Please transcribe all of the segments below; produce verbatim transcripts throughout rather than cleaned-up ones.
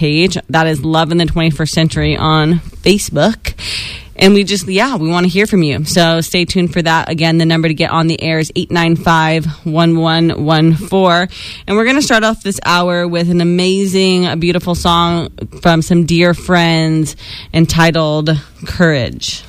page. That is Love in the twenty-first Century on Facebook. And we just, yeah, we want to hear from you. So stay tuned for that. Again, the number to get on the air is eight nine five, one one one four. And we're going to start off this hour with an amazing, a beautiful song from some dear friends entitled Courage.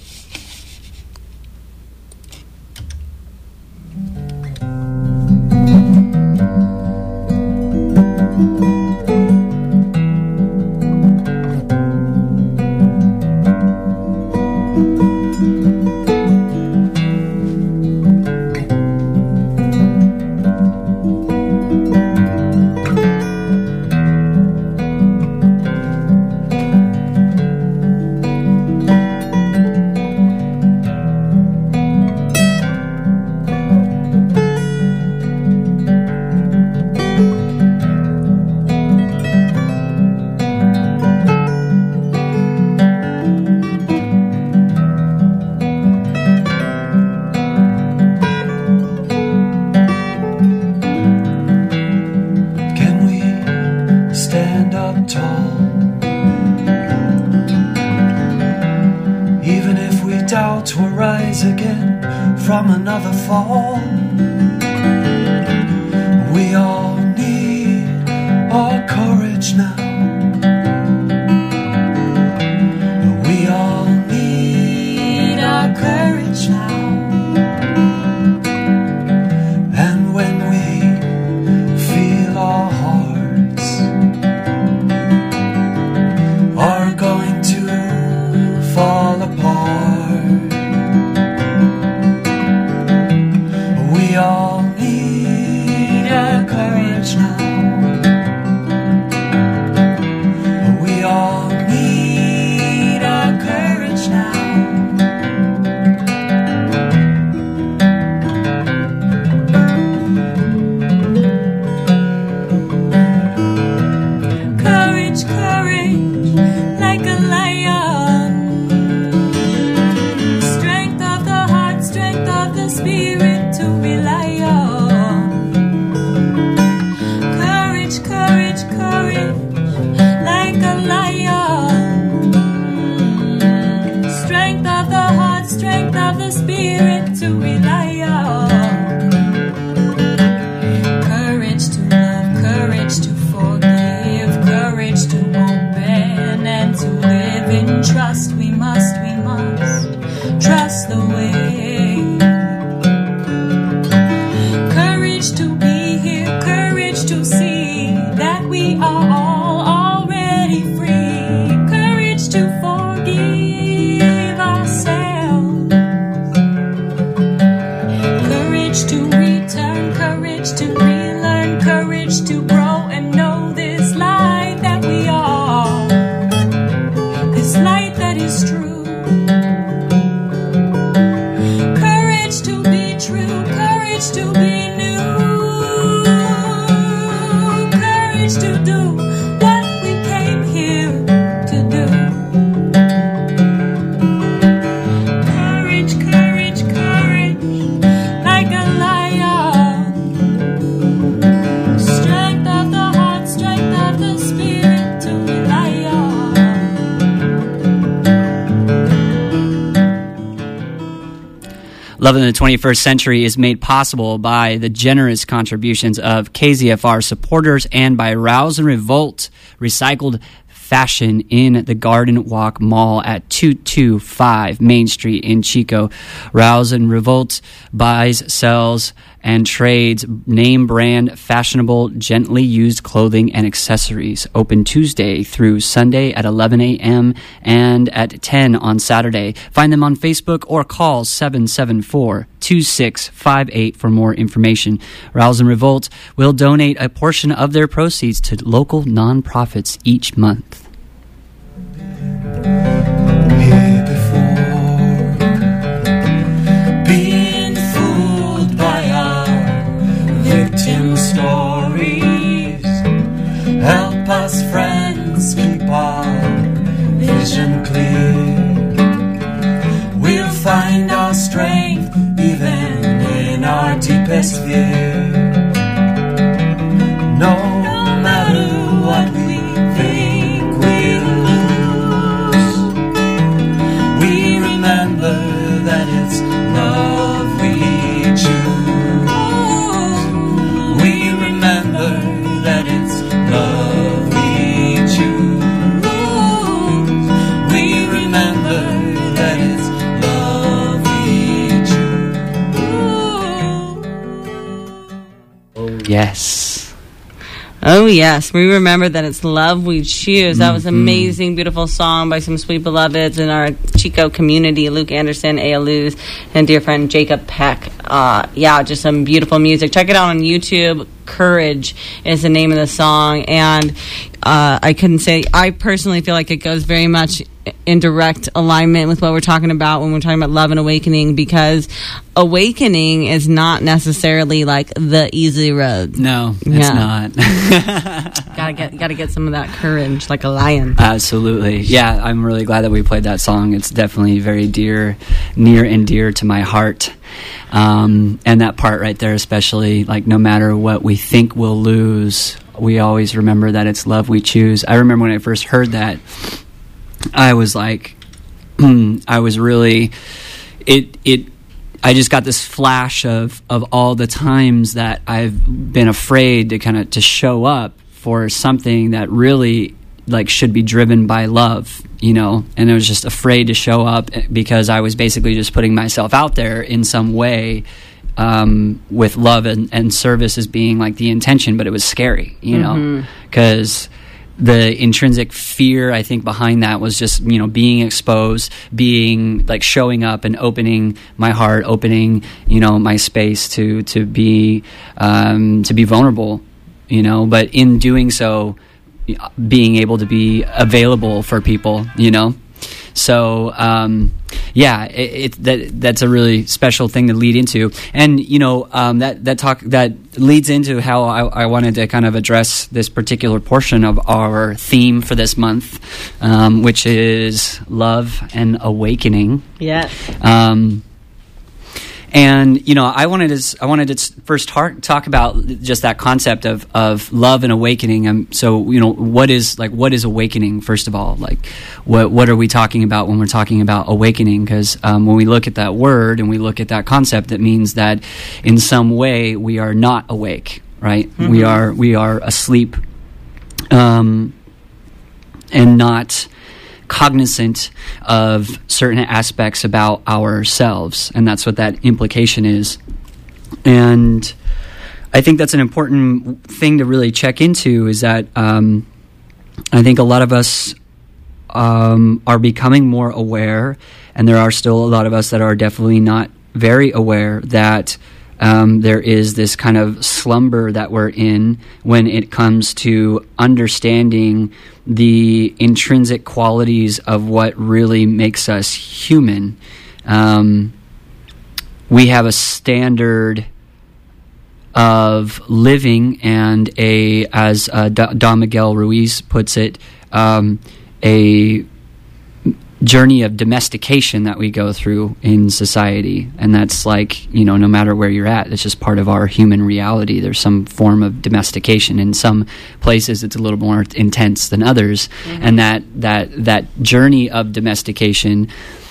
From another fall, we all need our courage now. We all need our courage now. And when we feel our hearts are going to fall apart, we all need our courage now. We all need our courage now. Courage, courage, like a lion. Strength of the heart, strength of the spirit to rely on. Courage, courage, courage, like a lion. Strength of the heart, strength of the spirit to rely on. Courage to love, courage to forgive, courage to open and to live in trust. We must, we must trust the way. To be here, courage to see that we are all already free, courage to forgive ourselves, courage to return, courage to relearn, courage to grow and know this light that we are, this light that is true, courage to be true, courage to be to do what we came here to do. Courage, courage, courage, like a lion. Strength of the heart, strength of the spirit to rely on. Love in the twenty-first Century is made possible by the generous contributions of K Z F R supporters and by Rouse and Revolt Recycled Fashion in the Garden Walk Mall at two two five Main Street in Chico. Rouse and Revolt buys, sells, and trades name brand, fashionable, gently used clothing and accessories. Open Tuesday through Sunday at eleven a.m. and at ten on Saturday. Find them on Facebook or call seven seven four, two six five eight for more information. Rouse and Revolt will donate a portion of their proceeds to local nonprofits each month. Here before, being fooled by our victim stories. Help us, friends, keep our vision clear. We'll find our strength even in our deepest fear. No matter what we think, Yes. Oh, yes. We remember that it's love we choose. That was an amazing, beautiful song by some sweet beloveds in our Chico community, Luke Anderson, Aya Luz, and dear friend Jacob Peck. Uh, yeah, just some beautiful music. Check it out on YouTube. Courage is the name of the song. And uh, I couldn't say, I personally feel like it goes very much in direct alignment with what we're talking about when we're talking about love and awakening, because awakening is not necessarily like the easy road. No, it's Yeah. not. gotta get gotta get some of that courage like a lion. Absolutely. Yeah, I'm really glad that we played that song. It's definitely very dear, near and dear to my heart. Um, and that part right there, especially, like, no matter what we think we'll lose, we always remember that it's love we choose. I remember when I first heard that, I was like, I was really, it, it, I just got this flash of, of all the times that I've been afraid to kind of, to show up for something that really, like, should be driven by love, you know, and I was just afraid to show up because I was basically just putting myself out there in some way, um, with love and, and service as being like the intention, but it was scary, you Mm-hmm. know, because the intrinsic fear, I think, behind that was just, you know, being exposed, being like showing up and opening my heart, opening, you know, my space to, to be, um, to be vulnerable, you know, but in doing so, being able to be available for people, you know? So, um, yeah, it, it that that's a really special thing to lead into, and you know, um, that that talk that leads into how I, I wanted to kind of address this particular portion of our theme for this month, um, which is love and awakening. Yes. Um, And you know, I wanted to I wanted to first tar- talk about just that concept of, of love and awakening. Um, so you know, what is like what is awakening? First of all, like what what are we talking about when we're talking about awakening? Because um, when we look at that word and we look at that concept, it means that in some way we are not awake, right? Mm-hmm. We are we are asleep, um, and not cognizant of certain aspects about ourselves, and that's what that implication is. And I think that's an important thing to really check into, is that um, I think a lot of us um, are becoming more aware, and there are still a lot of us that are definitely not very aware that Um, there is this kind of slumber that we're in when it comes to understanding the intrinsic qualities of what really makes us human. Um, we have a standard of living and a, as uh, Don Miguel Ruiz puts it, um, a journey of domestication that we go through in society. And that's like, you know, no matter where you're at, it's just part of our human reality. There's some form of domestication. In some places it's a little more intense than others. Mm-hmm. And that, that, that journey of domestication,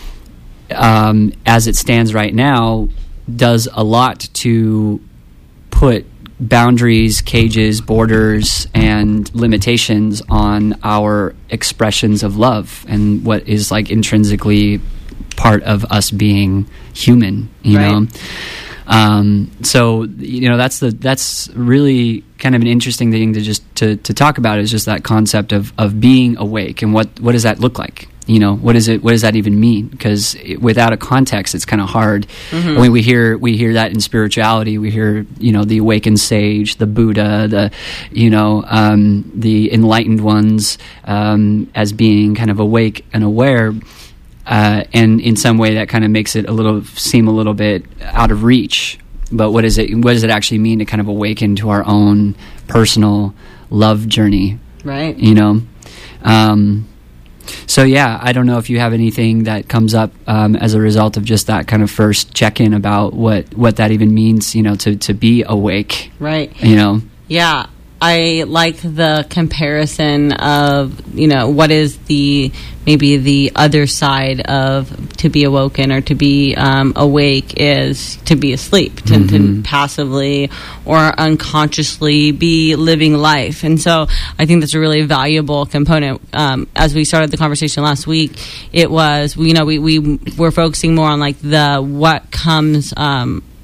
um, as it stands right now, does a lot to put boundaries, cages, borders, and limitations on our expressions of love and what is like intrinsically part of us being human, you right. know? Um, so, you know, that's the, that's really kind of an interesting thing to just, to, to talk about, is just that concept of, of being awake, and what, what does that look like? You know, what is it? What does that even mean? Because without a context, it's kind of hard. Mm-hmm. I mean, we hear we hear that in spirituality. We hear, you know, the awakened sage, the Buddha, the, you know, um, the enlightened ones um, as being kind of awake and aware, uh, and in some way that kind of makes it a little seem a little bit out of reach. But what is it? What does it actually mean to kind of awaken to our own personal love journey? Right. You know. Um, So, yeah, I don't know if you have anything that comes up um, as a result of just that kind of first check-in about what, what that even means, you know, to, to be awake. Right. You know? Yeah. I like the comparison of, you know, what is the, maybe the other side of to be awoken or to be um, awake is to be asleep, to, mm-hmm. to passively or unconsciously be living life. And so I think that's a really valuable component. Um, as we started the conversation last week, it was, you know, we, we were focusing more on like the, what comes, um, what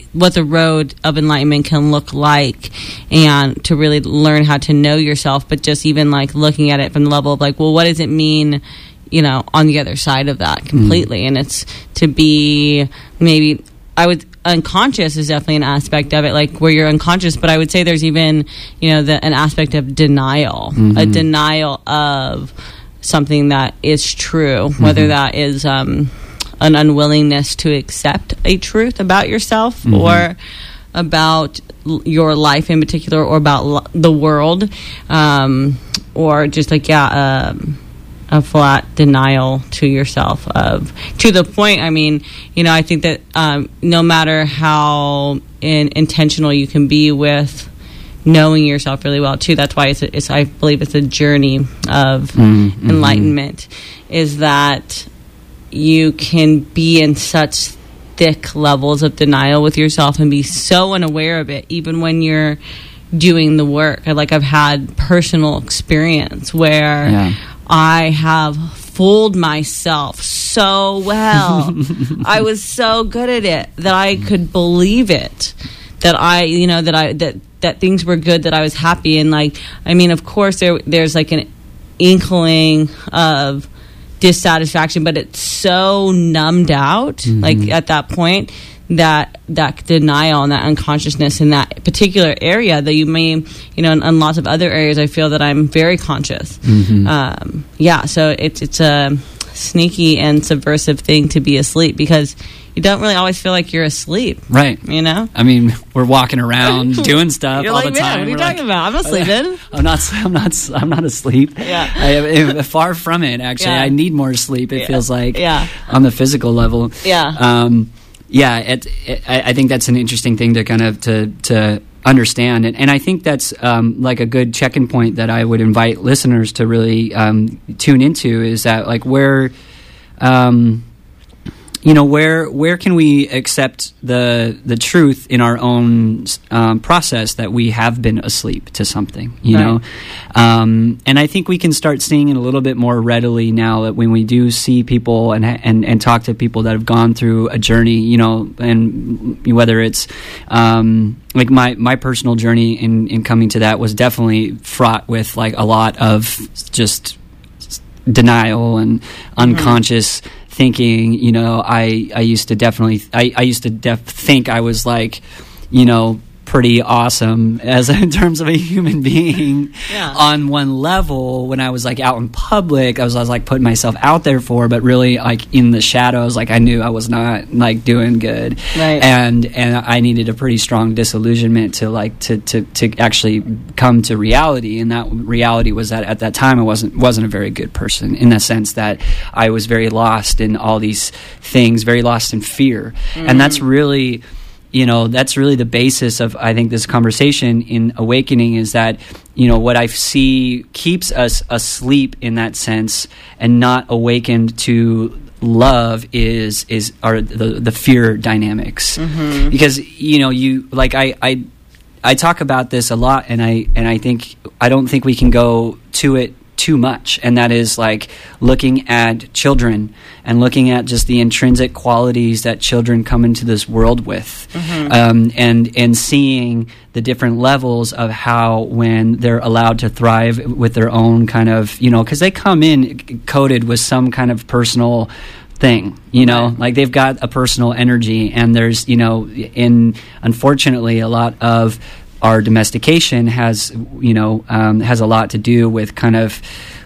what the road of enlightenment can look like, and to really learn how to know yourself, but just even like looking at it from the level of like, well, what does it mean, you know, on the other side of that completely? Mm. And it's to be maybe, I would, unconscious is definitely an aspect of it, like where you're unconscious, but I would say there's even, you know, the, an aspect of denial, mm-hmm. a denial of something that is true, mm-hmm. whether that is um, an unwillingness to accept a truth about yourself mm-hmm. or about l- your life in particular, or about l- the world, um, or just like, yeah, um, a flat denial to yourself of, to the point, I mean, you know, I think that um, no matter how in, intentional you can be with knowing yourself really well too, that's why it's, a, it's I believe it's a journey of mm-hmm. enlightenment, is that you can be in such thick levels of denial with yourself and be so unaware of it, even when you're doing the work. Like, I've had personal experience where yeah. I have fooled myself so well. I was so good at it that I could believe it. That I, you know, that I that that things were good, that I was happy, and like, I mean, of course, there there's like an inkling of dissatisfaction, but it's so numbed out, mm-hmm. like at that point, that that denial and that unconsciousness in that particular area that you may, you know, in, in lots of other areas, I feel that I'm very conscious. Mm-hmm. Um, yeah, so it's it's a sneaky and subversive thing to be asleep, because you don't really always feel like you're asleep. Right. You know? I mean, we're walking around doing stuff you're all like, the time. Man, what are you we're talking like, about? I'm not sleeping. I'm not I'm not I'm not asleep. Yeah. I, I, far from it, actually. Yeah. I need more sleep, it yeah. feels like. Yeah. On the physical level. Yeah. Um Yeah, it, it, I think that's an interesting thing to kind of to to understand, and, and I think that's um, like a good check-in point that I would invite listeners to really um, tune into, is that like where, um, you know, where where can we accept the the truth in our own um, process that we have been asleep to something, you right. know, um, and I think we can start seeing it a little bit more readily now that when we do see people and and and talk to people that have gone through a journey, you know, and whether it's um, like my my personal journey in in coming to that was definitely fraught with like a lot of just denial and unconscious. Mm-hmm. Thinking, you know, I, I used to definitely, I, I used to def- think I was like, you know, pretty awesome as in terms of a human being yeah. on one level when I was like out in public. I was, I was like putting myself out there for, but really like in the shadows, like I knew I was not like doing good. Right. And, and I needed a pretty strong disillusionment to like, to, to, to actually come to reality. And that reality was that at that time I wasn't, wasn't a very good person, in the sense that I was very lost in all these things, very lost in fear. Mm. And that's really, you know, that's really the basis of, I think, this conversation in awakening, is that, you know, what I see keeps us asleep in that sense and not awakened to love is is are the the fear dynamics. Mm-hmm. Because, you know, you like I, I I talk about this a lot, and I and I think I don't think we can go to it too much, and that is like looking at children and looking at just the intrinsic qualities that children come into this world with, mm-hmm. um, and and seeing the different levels of how, when they're allowed to thrive with their own kind of, you know, because they come in coded with some kind of personal thing, you know, right. like they've got a personal energy, and there's, you know, in unfortunately a lot of our domestication has, you know, um, has a lot to do with kind of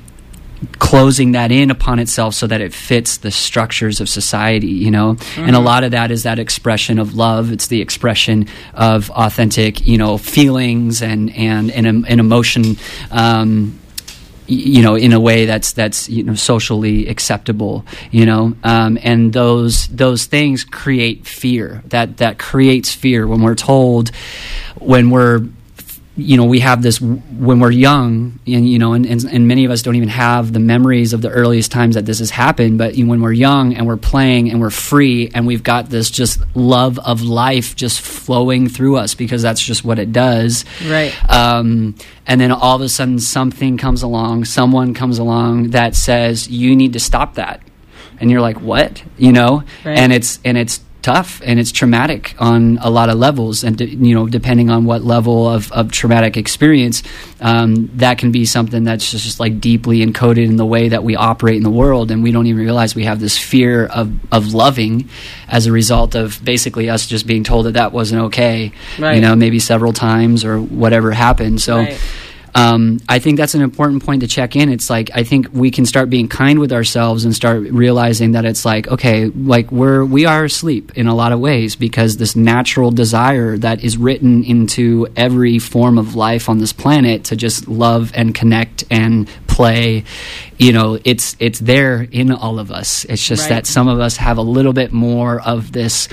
closing that in upon itself so that it fits the structures of society, you know, mm-hmm. and a lot of that is that expression of love. It's the expression of authentic, you know, feelings and and and, and emotion, um, you know, in a way that's that's you know socially acceptable, you know, um, and those those things create fear. That that creates fear when we're told, when we're, you know, we have this when we're young, and you know, and, and, and many of us don't even have the memories of the earliest times that this has happened. But you know, when we're young and we're playing and we're free, and we've got this just love of life just flowing through us, because that's just what it does. Right. Um, and then all of a sudden something comes along, someone comes along that says, you need to stop that. And you're like, what? You know? Right. And it's and it's tough and it's traumatic on a lot of levels, and de- you know, depending on what level of, of traumatic experience, um, that can be something that's just, just like deeply encoded in the way that we operate in the world, and we don't even realize we have this fear of, of loving as a result of basically us just being told that that wasn't okay, right. you know, maybe several times or whatever happened. So Right. Um, I think that's an important point to check in. It's like, I think we can start being kind with ourselves and start realizing that it's like, okay, like we're, we are asleep in a lot of ways, because this natural desire that is written into every form of life on this planet to just love and connect and play, you know, it's, it's there in all of us. It's just Right. that some of us have a little bit more of this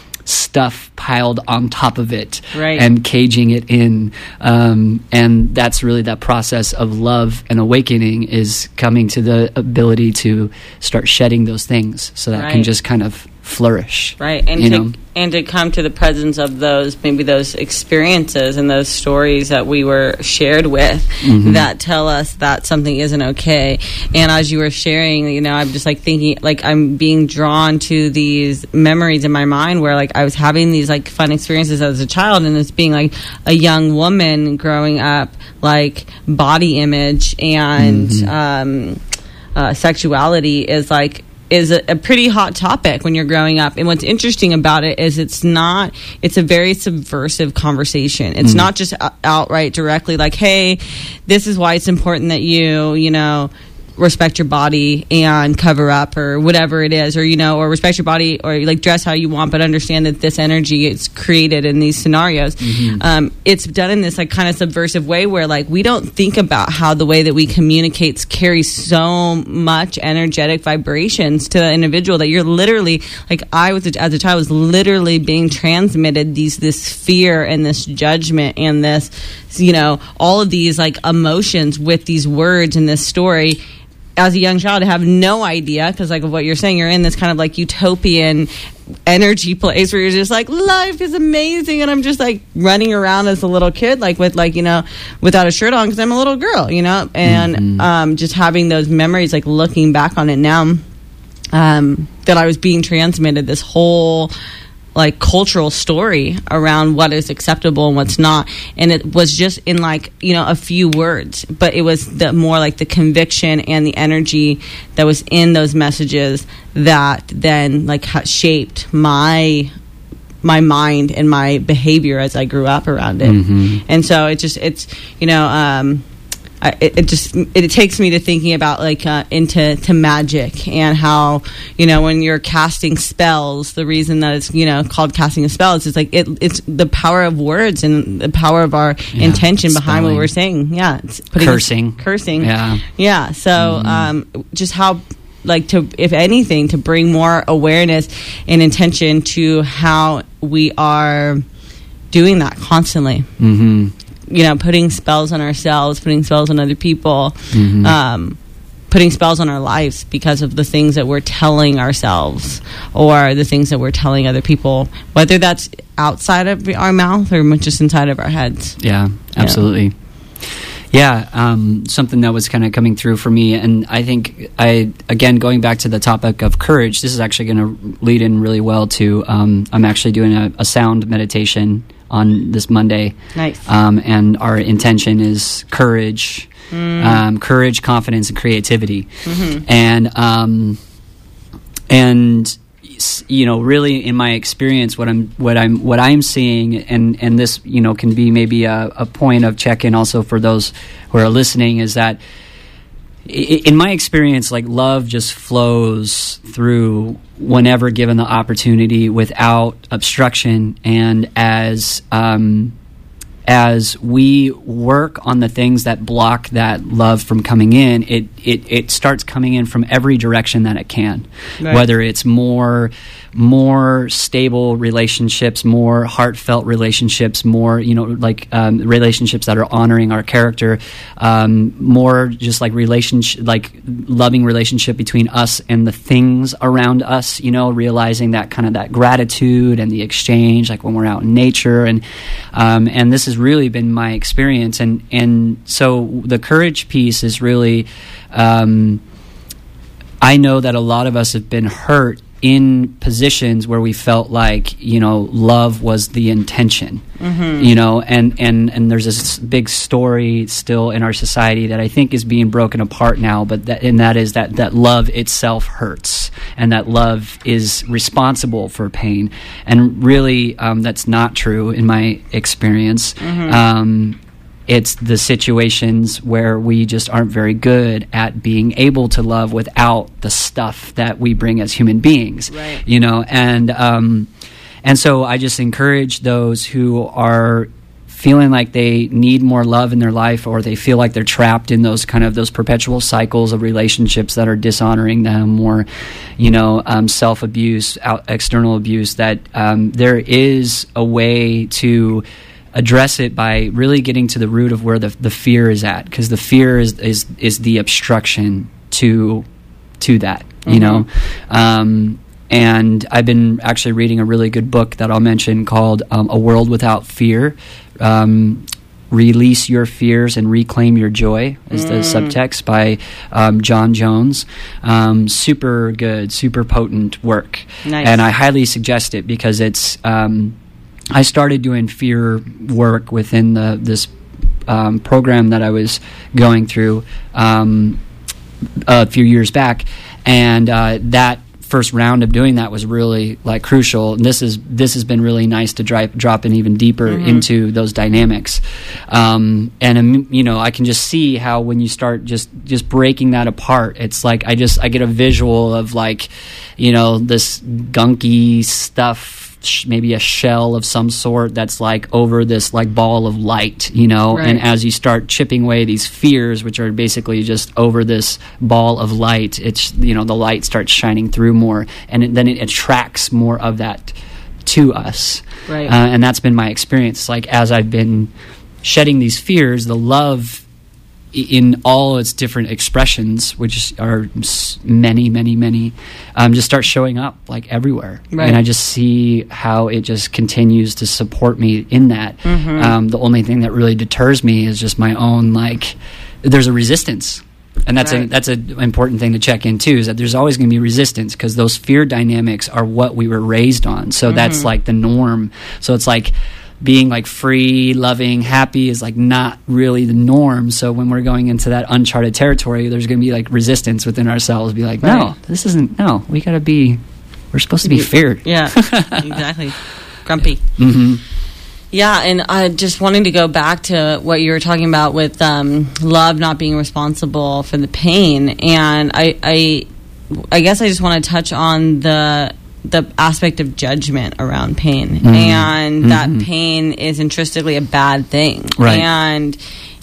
stuff piled on top of it, Right. and caging it in, um, and that's really that process of love and awakening, is coming to the ability to start shedding those things so that Right. can just kind of flourish, Right, and you to know? and to come to the presence of those, maybe those experiences and those stories that we were shared with, Mm-hmm. that tell us that something isn't okay. And as you were sharing, you know, I'm just like thinking, like I'm being drawn to these memories in my mind where like I was having these like fun experiences as a child, and it's being like a young woman growing up, like body image and Mm-hmm. um, uh, sexuality is like. is a, a pretty hot topic when you're growing up. And what's interesting about it is it's not, it's a very subversive conversation. It's Mm. not just o- outright directly like, hey, this is why it's important that you, you know, respect your body and cover up or whatever it is, or, you know, or respect your body or like dress how you want, but understand that this energy is created in these scenarios. Mm-hmm. Um, it's done in this like kind of subversive way where like we don't think about how the way that we communicate carries so much energetic vibrations to the individual that you're literally like I was as a child was literally being transmitted these this fear and this judgment and this, you know, all of these like emotions with these words in this story. As a young child, I have no idea, because like of what you're saying, you're in this kind of like utopian energy place where you're just like, life is amazing, and I'm just like running around as a little kid, like with like, you know, without a shirt on because I'm a little girl, you know, and Mm-hmm. um, just having those memories, like looking back on it now, um, that I was being transmitted this whole like cultural story around what is acceptable and what's not, and it was just in like, you know, a few words, but it was the more like the conviction and the energy that was in those messages that then like ha- shaped my my mind and my behavior as I grew up around it. Mhm. And so it just it's you know um I, it, it just it takes me to thinking about like uh, into to magic and how, you know, when you're casting spells, the reason that it's, you know, called casting a spell is it's like it it's the power of words and the power of our Yeah, intention behind what spelling. we're saying. Yeah, it's putting Cursing. cursing. Yeah. Yeah. So um, just how like to if anything to bring more awareness and intention to how we are doing that constantly. Mm-hmm. You know, putting spells on ourselves, putting spells on other people, Mhm. um, putting spells on our lives because of the things that we're telling ourselves or the things that we're telling other people, whether that's outside of our mouth or just inside of our heads. Yeah, absolutely. Yeah, um, something that was kind of coming through for me, and I think I again going back to the topic of courage. This is actually going to lead in really well to. Um, I'm actually doing a, a sound meditation on this Monday. Nice. Um, and our intention is courage, um, courage, confidence, and creativity, and um, and s- you know, really, in my experience, what I'm what I'm what I'm seeing, and and this, you know, can be maybe a, a point of check-in also for those who are listening, is that i- in my experience, like love just flows through whenever given the opportunity without obstruction, and as um, as we work on the things that block that love from coming in, it it, it starts coming in from every direction that it can. Right. Whether it's more more stable relationships, more heartfelt relationships, more, you know, like um, relationships that are honoring our character, um, more just like relationship, like loving relationship between us and the things around us, you know, realizing that kind of that gratitude and the exchange, like when we're out in nature. And um, and this has really been my experience. And, and so the courage piece is really, um, I know that a lot of us have been hurt in positions where we felt like, you know, love was the intention, mm-hmm. you know, and, and, and there's this big story still in our society that I think is being broken apart now, but that, and that is that, that love itself hurts, and that love is responsible for pain. And really, um, that's not true in my experience. Mm-hmm. Um, It's the situations where we just aren't very good at being able to love without the stuff that we bring as human beings, right. you know, and um, and so I just encourage those who are feeling like they need more love in their life, or they feel like they're trapped in those kind of those perpetual cycles of relationships that are dishonoring them, or, you know, um, self-abuse, out, external abuse, that um, there is a way to address it by really getting to the root of where the the fear is at, because the fear is, is is the obstruction to to that, you mm-hmm. know. Um, and I've been actually reading a really good book that I'll mention called um, A World Without Fear. Um, Release Your Fears and Reclaim Your Joy is the mm. subtext, by um, John Jones. Um, super good, super potent work. Nice. And I highly suggest it, because it's um, I started doing fear work within the this um, program that I was going through um, a few years back, and uh, that first round of doing that was really like crucial. And this is this has been really nice to drive, drop in even deeper mm-hmm. into those dynamics. Um, and um, you know, I can just see how when you start just just breaking that apart, it's like I just I get a visual of, like, you know, this gunky stuff, maybe a shell of some sort that's like over this like ball of light, you know, right. and as you start chipping away these fears, which are basically just over this ball of light, it's, you know, the light starts shining through more, and it, then it attracts more of that to us. Right. Uh, and that's been my experience. Like, as I've been shedding these fears, the love in all its different expressions, which are many, many, many, um, just start showing up like everywhere. Right. And I just see how it just continues to support me in that. Mm-hmm. Um, the only thing that really deters me is just my own, like, there's a resistance. And that's right. a that's an important thing to check in too, is that there's always going to be resistance, because those fear dynamics are what we were raised on. So mm-hmm. that's like the norm. So it's like, being like free, loving, happy is like not really the norm. So when we're going into that uncharted territory, there's going to be like resistance within ourselves. Be like, no, right. this isn't. No, we got to be. We're supposed to be feared. Yeah, exactly. Grumpy. Mm-hmm. Yeah, and I just wanted to go back to what you were talking about with um, love not being responsible for the pain, and I, I, I guess I just want to touch on the. the aspect of judgment around pain, mm-hmm. and that mm-hmm. pain is intrinsically a bad thing. Right. And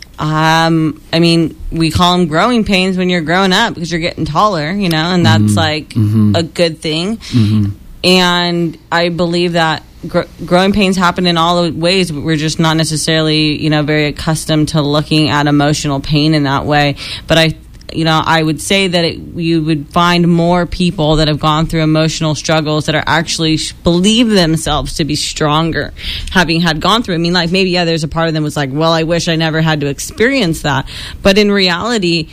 um, I mean, we call them growing pains when you're growing up, because you're getting taller, you know, and that's mm-hmm. like mm-hmm. a good thing. Mm-hmm. And I believe that gr- growing pains happen in all the ways. We're just not necessarily, you know, very accustomed to looking at emotional pain in that way. But I You know, I would say that it, you would find more people that have gone through emotional struggles that are actually sh- believe themselves to be stronger, having had gone through. I mean, like, maybe, yeah, there's a part of them was like, well, I wish I never had to experience that. But in reality,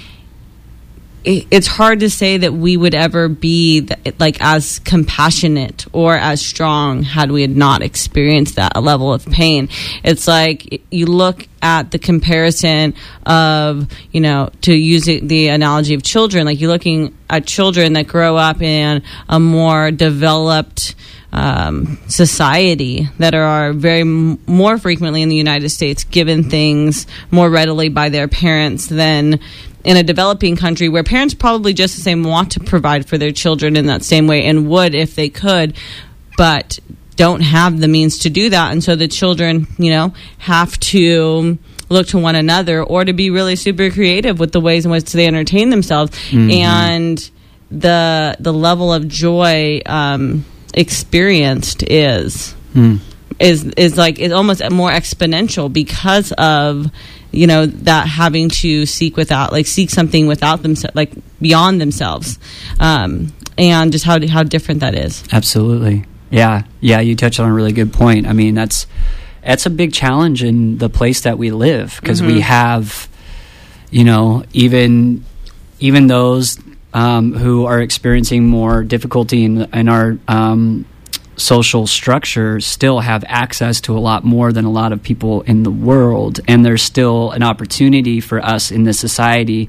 it, it's hard to say that we would ever be th- like as compassionate or as strong had we had not experienced that a level of pain. It's like you look at the comparison of, you know, to use it, the analogy of children, like you're looking at children that grow up in a more developed um, society that are very m- more frequently in the United States given things more readily by their parents than in a developing country, where parents probably just the same want to provide for their children in that same way, and would if they could, but don't have the means to do that. And so the children, you know, have to look to one another, or to be really super creative with the ways in which they entertain themselves. Mm-hmm. And the the level of joy um, experienced is mm. is is like is almost more exponential, because of, you know, that having to seek without, like seek something without themselves, like beyond themselves, um, and just how how different that is. Absolutely. Yeah. Yeah. You touched on a really good point. I mean, that's, that's a big challenge in the place that we live, because mm-hmm. we have, you know, even, even those, um, who are experiencing more difficulty in, in our um, social structure still have access to a lot more than a lot of people in the world, and there's still an opportunity for us in this society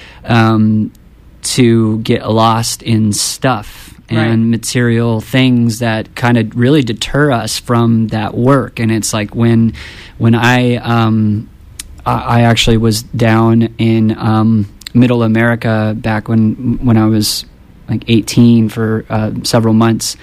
um, to get lost in stuff and right. material things that kind of really deter us from that work. And it's like when when I um, I actually was down in um, Middle America back when when I was like eighteen for uh, several months.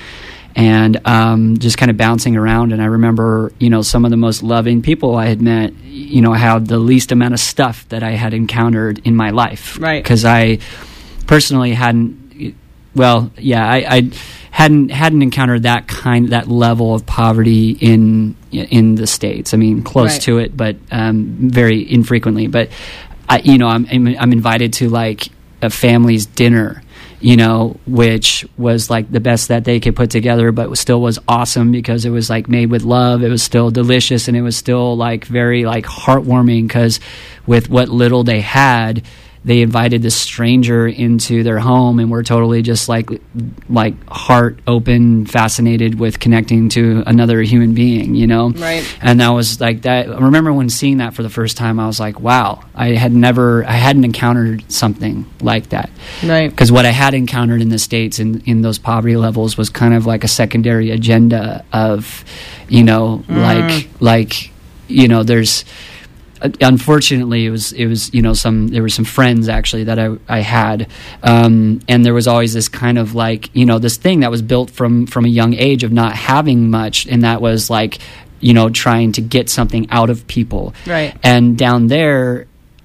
And um, just kind of bouncing around. And I remember, you know, some of the most loving people I had met, you know, had the least amount of stuff that I had encountered in my life. Right. Because I personally hadn't, well, yeah, I, I hadn't hadn't encountered that kind, that level of poverty in in the States. I mean, close right. to it, but um, very infrequently. But, I, you know, I'm I'm invited to, like, a family's dinner, you know, which was like the best that they could put together, but still was awesome because it was like made with love. It was still delicious, and it was still like very like heartwarming because with what little they had, they invited this stranger into their home and were totally just like like heart open, fascinated with connecting to another human being, you know? Right. And that was like that. I remember when seeing that for the first time, I was like, wow, I had never, I hadn't encountered something like that. Right. Because what I had encountered in the States in, in those poverty levels was kind of like a secondary agenda of, you know, mm. like, like, you know, there's, unfortunately, it was it was you know some there were some friends actually that I I had, um, and there was always this kind of like you know this thing that was built from from a young age of not having much, and that was like you know trying to get something out of people. Right. And down there,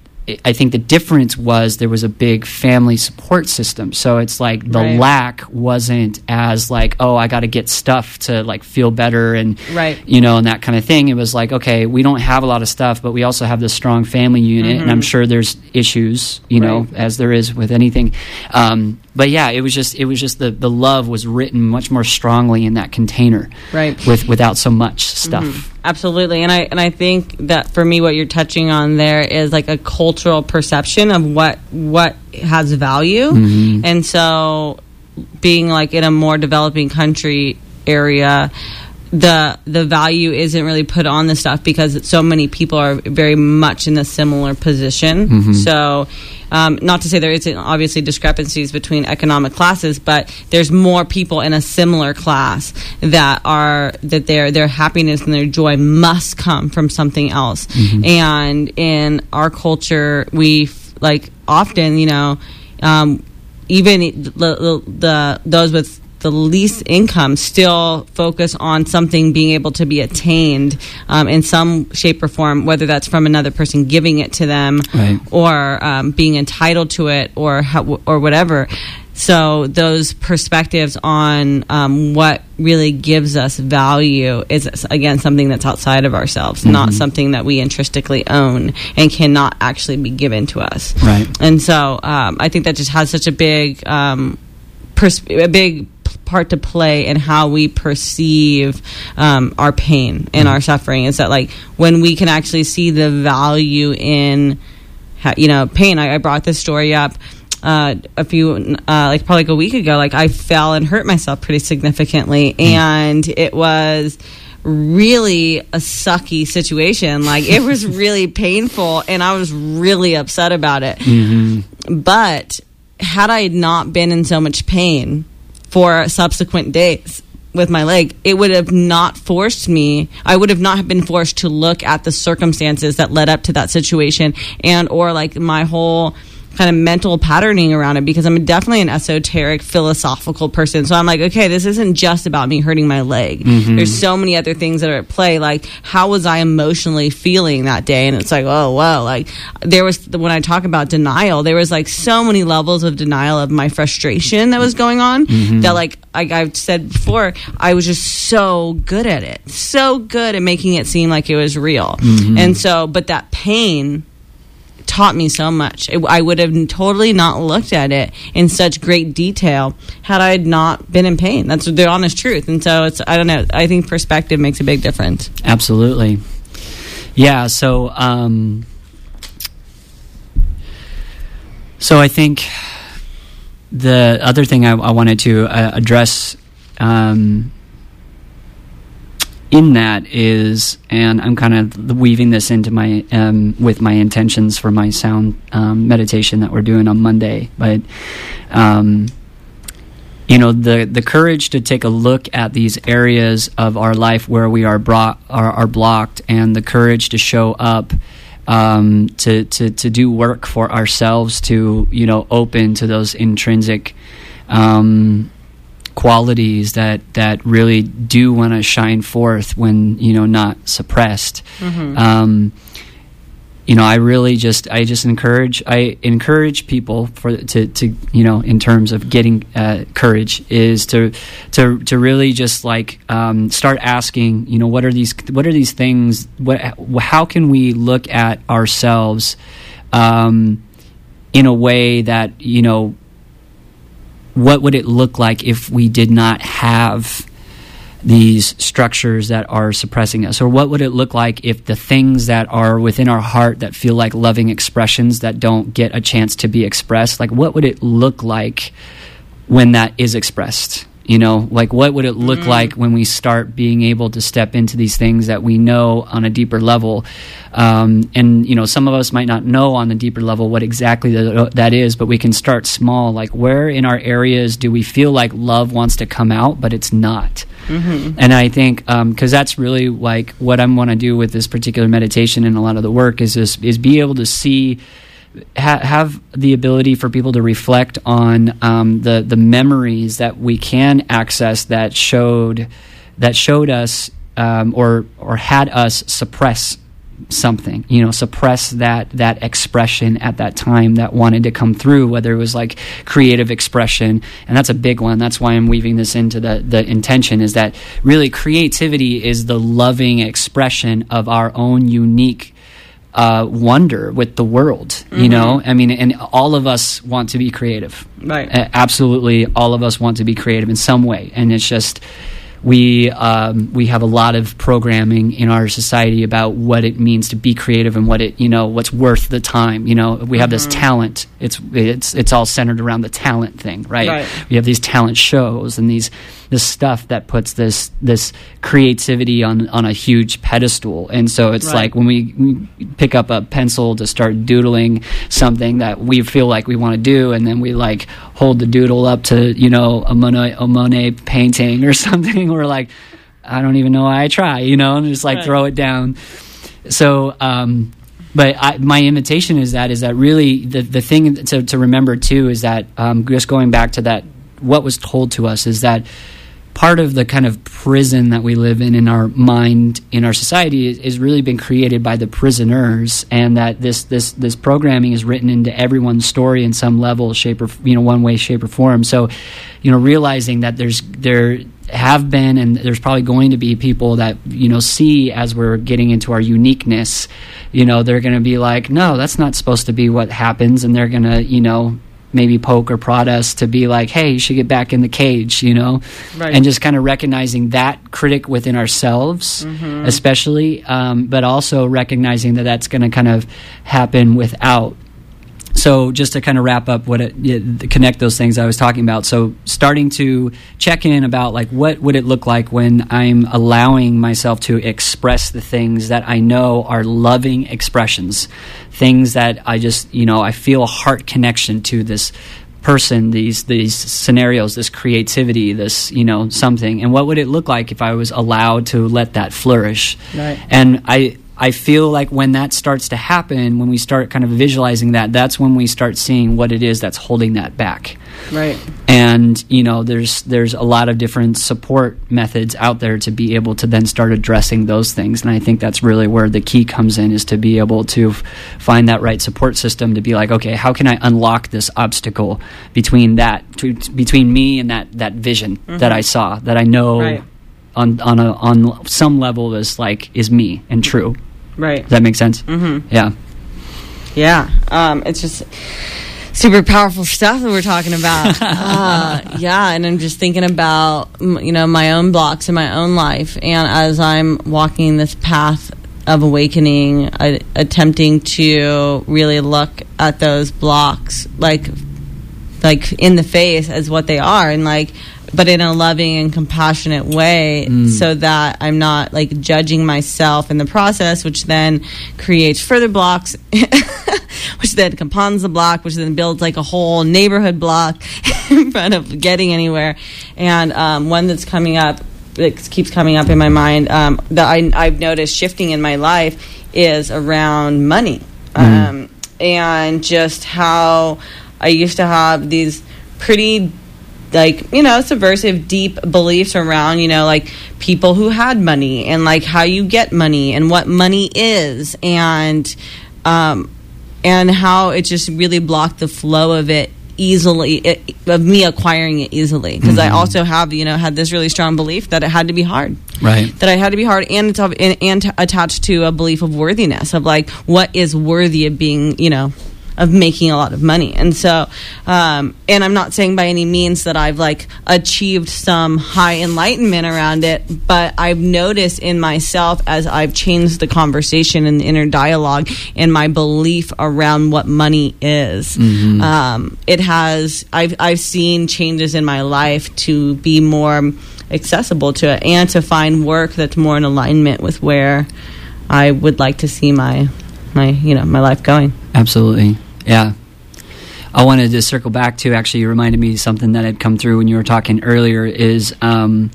I think the difference was there was a big family support system. So it's like the right. lack wasn't as like, oh, I got to get stuff to like feel better and, right. you know, and that kind of thing. It was like, okay, we don't have a lot of stuff, but we also have this strong family unit. Mm-hmm. And I'm sure there's issues, you know, right. as there is with anything. Um, but yeah, it was just, it was just the, the love was written much more strongly in that container. Right. With, without so much stuff. Mm-hmm. Absolutely. And I and I think that for me what you're touching on there is like a cultural perception of what what has value. Mm-hmm. And so being like in a more developing country area, the the value isn't really put on the stuff because so many people are very much in a similar position. Mm-hmm. So um, not to say there isn't obviously discrepancies between economic classes, but there's more people in a similar class that are that their their happiness and their joy must come from something else. Mm-hmm. And in our culture, we like often, you know, um, even the, the, the those with the least income still focus on something being able to be attained um, in some shape or form, whether that's from another person giving it to them right. or um, being entitled to it or how, or whatever. So those perspectives on um, what really gives us value is, again, something that's outside of ourselves, mm-hmm. not something that we intrinsically own and cannot actually be given to us. Right. And so um, I think that just has such a big, um, pers- a big part to play in how we perceive um, our pain and our suffering. Is that like when we can actually see the value in, you know, pain. I, I brought this story up uh, a few, uh, like probably like a week ago. Like I fell and hurt myself pretty significantly, mm. and it was really a sucky situation. Like it was really painful, and I was really upset about it. Mm-hmm. But had I not been in so much pain for subsequent days with my leg, it would have not forced me, I would have not been forced to look at the circumstances that led up to that situation and or like my whole kind of mental patterning around it, because I'm definitely an esoteric philosophical person. So I'm like, okay, this isn't just about me hurting my leg. Mm-hmm. There's so many other things that are at play. Like, how was I emotionally feeling that day? And it's like, oh, wow. Like, there was, when I talk about denial, there was like so many levels of denial of my frustration that was going on mm-hmm. that, like, like I've said before, I was just so good at it. So good at making it seem like it was real. Mm-hmm. And so, but that pain taught me so much. It, I would have totally not looked at it in such great detail had I not been in pain. That's the honest truth. And so it's, I don't know, I think perspective makes a big difference. Absolutely. Yeah, so um, so I think the other thing I, I wanted to uh, address um, in that is, and I'm kind of weaving this into my um, with my intentions for my sound um, meditation that we're doing on Monday, but um, you know, the the courage to take a look at these areas of our life where we are brought are, are blocked, and the courage to show up. Um, to, to, to do work for ourselves, to, you know, open to those intrinsic um, qualities that, that really do want to shine forth when, you know, not suppressed. Mm-hmm. Um, you know, I really just, I just encourage, I encourage people for, to, to, you know, in terms of getting uh, courage is to, to, to really just like um, start asking, you know, what are these, what are these things, what, how can we look at ourselves um, in a way that, you know, what would it look like if we did not have these structures that are suppressing us? Or what would it look like if the things that are within our heart that feel like loving expressions that don't get a chance to be expressed, like what would it look like when that is expressed? You know, like what would it look mm. like when we start being able to step into these things that we know on a deeper level? Um, and, you know, some of us might not know on the deeper level what exactly the, that is, but we can start small. Like where in our areas do we feel like love wants to come out, but it's not? Mm-hmm. And I think because um, that's really like what I want to do with this particular meditation and a lot of the work is this, is be able to see, ha- have the ability for people to reflect on um, the the memories that we can access that showed that showed us um, or or had us suppress something, you know, suppress that that expression at that time that wanted to come through, whether it was like creative expression. And that's a big one. That's why I'm weaving this into the the intention, is that really creativity is the loving expression of our own unique uh, wonder with the world, mm-hmm. you know? I mean, and all of us want to be creative. Right. Uh, absolutely. All of us want to be creative in some way. And it's just, We um, we have a lot of programming in our society about what it means to be creative and what it, you know, what's worth the time. You know, we have mm-hmm. this talent. It's it's it's all centered around the talent thing, right? right? We have these talent shows and these this stuff that puts this this creativity on on a huge pedestal. And so it's right. like when we, we pick up a pencil to start doodling something that we feel like we want to do, and then we like hold the doodle up to, you know, a Monet, a Monet painting or something. We're like, I don't even know why I try, you know, and just like right. throw it down. So, um, but I, my invitation is that is that really the the thing to, to remember too is that um, just going back to that, what was told to us is that part of the kind of prison that we live in in our mind, in our society, is, is really been created by the prisoners, and that this this this programming is written into everyone's story in some level, shape, or you know, one way, shape, or form. So, you know, realizing that there's there have been and there's probably going to be people that, you know, see as we're getting into our uniqueness, you know, they're going to be like, no, that's not supposed to be what happens, and they're going to, you know, maybe poke or prod us to be like, hey, you should get back in the cage, you know? Right. And just kind of recognizing that critic within ourselves, mm-hmm. especially, um, but also recognizing that that's going to kind of happen without. So just to kind of wrap up what it, it, connect those things I was talking about. So starting to check in about like what would it look like when I'm allowing myself to express the things that I know are loving expressions, things that I just, you know, I feel a heart connection to this person, these these scenarios, this creativity, this, you know, something. And what would it look like if I was allowed to let that flourish? Right. And I I feel like when that starts to happen, when we start kind of visualizing that, that's when we start seeing what it is that's holding that back. Right. And, you know, there's there's a lot of different support methods out there to be able to then start addressing those things. And I think that's really where the key comes in, is to be able to f- find that right support system to be like, okay, how can I unlock this obstacle between that, to, between me and that, that vision mm-hmm. that I saw, that I know right. on on a, on some level is like, is me and true. Right. Does that make sense? Mm-hmm. Yeah. Yeah. Um, it's just super powerful stuff that we're talking about. uh, yeah. And I'm just thinking about, you know, my own blocks in my own life. And as I'm walking this path of awakening, uh, attempting to really look at those blocks, like like in the face as what they are, and like, but in a loving and compassionate way, mm. so that I'm not like judging myself in the process, which then creates further blocks, which then compounds the block, which then builds like a whole neighborhood block in front of getting anywhere. And um, one that's coming up, that keeps coming up in my mind, um, that I, I've noticed shifting in my life is around money, mm. um, and just how I used to have these pretty, like, you know, subversive, deep beliefs around, you know, like people who had money and like how you get money and what money is, and um, and how it just really blocked the flow of it easily, it, of me acquiring it easily, because mm-hmm. I also have, you know, had this really strong belief that it had to be hard, right? That I had to be hard, and it's and, and t- attached to a belief of worthiness, of like what is worthy of being, you know, of making a lot of money. And so, um, and I'm not saying by any means that I've like achieved some high enlightenment around it, but I've noticed in myself as I've changed the conversation and the inner dialogue and my belief around what money is. Mm-hmm. Um, it has, I've, I've seen changes in my life to be more accessible to it and to find work that's more in alignment with where I would like to see my, my, you know, my life going. Absolutely. Yeah. I wanted to circle back to, actually, you reminded me of something that had come through when you were talking earlier, is, um,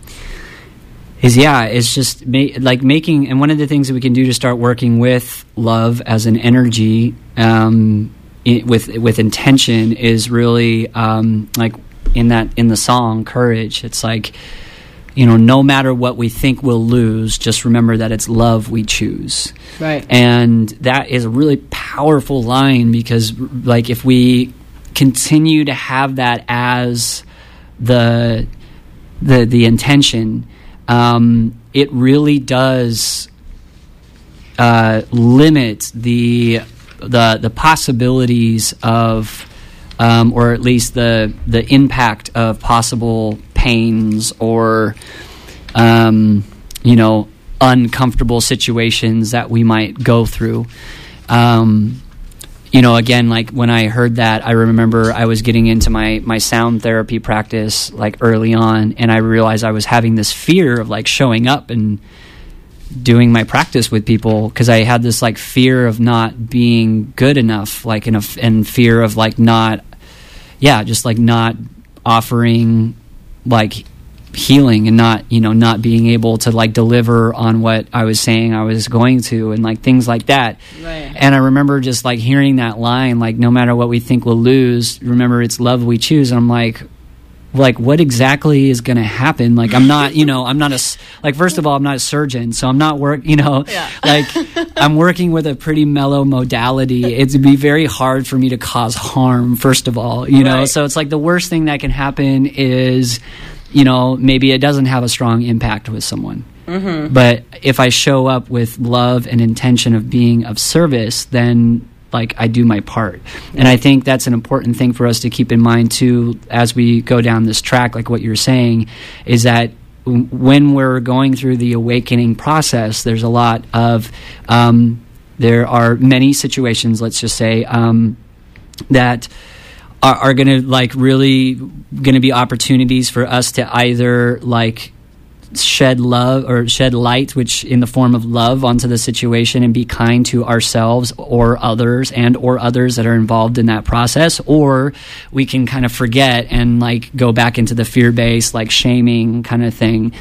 is yeah, it's just ma- like making, and one of the things that we can do to start working with love as an energy, um, I- with, with intention, is really, um, like in that, in the song, Courage, it's like, you know, no matter what we think we'll lose, just remember that it's love we choose. Right. And that is a really powerful line, because, like, if we continue to have that as the the the intention, um, it really does uh, limit the the the possibilities of, um, or at least the the impact of possible pains or, um, you know, uncomfortable situations that we might go through. Um, you know, again, like when I heard that, I remember I was getting into my, my sound therapy practice like early on, and I realized I was having this fear of like showing up and doing my practice with people, because I had this like fear of not being good enough, like in a, and fear of like not, yeah, just like not offering like healing, and not, you know, not being able to like deliver on what I was saying I was going to, and like things like that. Right. And I remember just like hearing that line, like, no matter what we think we'll lose, remember it's love we choose. And I'm like, like, what exactly is going to happen? Like, I'm not, you know, I'm not a, like, first of all, I'm not a surgeon, so I'm not work, you know, yeah. like, I'm working with a pretty mellow modality. It'd be very hard for me to cause harm, first of all, you know, right. So it's like the worst thing that can happen is, you know, maybe it doesn't have a strong impact with someone. Mm-hmm. But if I show up with love and intention of being of service, then like I do my part. And I think that's an important thing for us to keep in mind too, as we go down this track, like what you're saying, is that w- when we're going through the awakening process, there's a lot of, um, there are many situations, let's just say, um, that are, are going to like really going to be opportunities for us to either like shed love or shed light, which in the form of love, onto the situation and be kind to ourselves or others and or others that are involved in that process, or we can kind of forget and like go back into the fear-based like shaming kind of thing.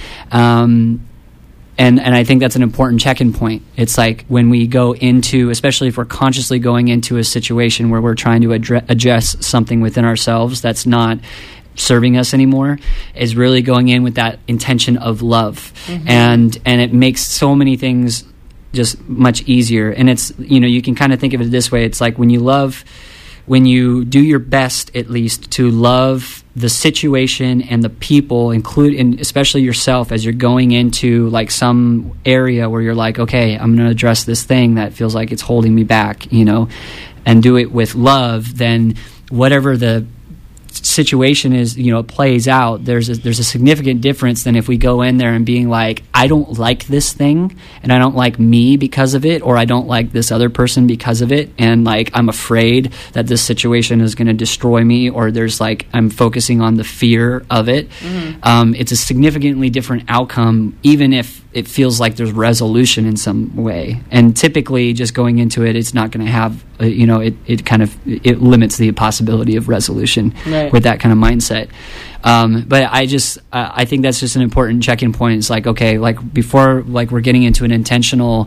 Um, and and I think that's an important check-in point. It's like when we go into, especially if we're consciously going into a situation where we're trying to addre- address something within ourselves that's not serving us anymore, is really going in with that intention of love. Mm-hmm. and and it makes so many things just much easier. And it's, you know, you can kind of think of it this way. It's like when you love, when you do your best at least to love the situation and the people, include and especially yourself, as you're going into like some area where you're like, okay, I'm going to address this thing that feels like it's holding me back, you know, and do it with love, then whatever the situation is, you know, plays out, there's a, there's a significant difference than if we go in there and being like, I don't like this thing, and I don't like me because of it, or I don't like this other person because of it, and like I'm afraid that this situation is going to destroy me, or there's like I'm focusing on the fear of it. Mm-hmm. Um, it's a significantly different outcome, even if it feels like there's resolution in some way. And typically, just going into it, it's not going to have, uh, you know, it, it kind of it limits the possibility of resolution right. with that kind of mindset. Um, but I just uh, I think that's just an important check-in point. It's like, okay, like before, like we're getting into an intentional